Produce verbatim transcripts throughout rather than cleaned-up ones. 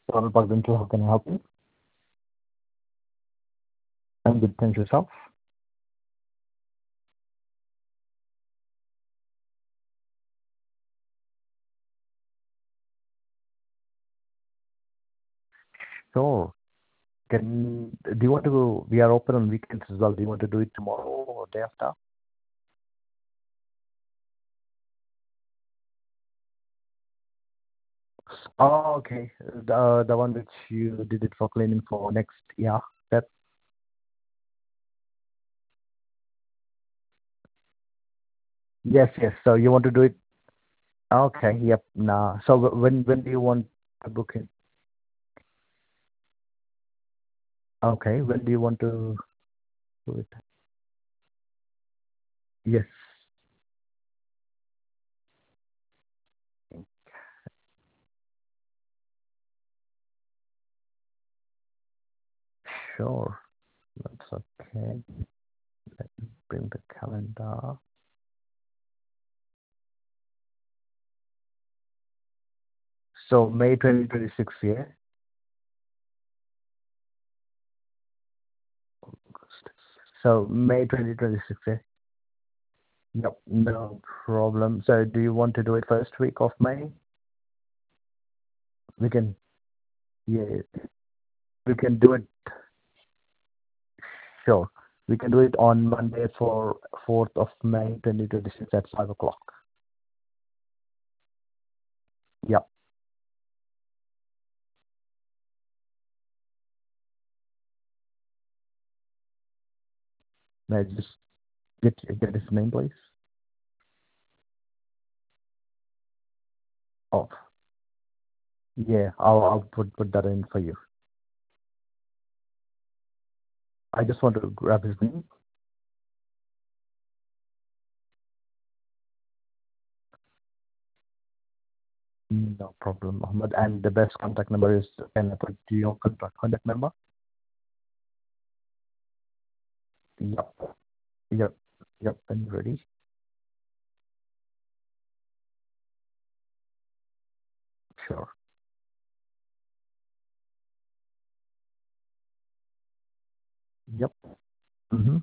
Ronald Park Dental, how can I help you? I'm good, thanks yourself. Sure. Can do you want to go? We are open on weekends as well. Do you want to do it tomorrow or day after? Oh, okay. The the one which you did it for cleaning for next, yeah. That yes, yes. So you want to do it? Okay. Yep. Nah. So wh- when when do you want to book it? Okay. When do you want to do it? Yes. Sure. That's okay. Let me bring the calendar. So May twenty twenty-six, yeah. So May twenty twenty-six, yeah. Yep, no problem. So do you want to do it first week of May? We can, yeah, we can do it, sure. We can do it on Monday for fourth of May twenty twenty-six at five o'clock. Yep. May I just get, get his name, please? Oh, yeah, I'll, I'll put, put that in for you. I just want to grab his name. No problem, Mohammed. And the best contact number is, can I put your contact, contact number? Yep, yep, yep, and ready? Sure. Yep. Mm-hmm.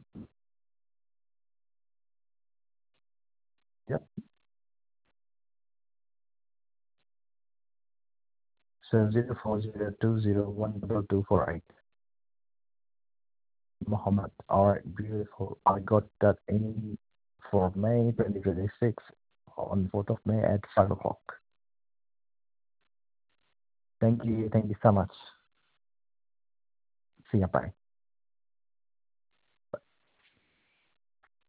Yep. So zero four zero two zero one double two four eight. Mohammed. All right, beautiful. I got that in for May twenty twenty-six on fourth of May at five o'clock. Thank you. Thank you so much. See you. Bye.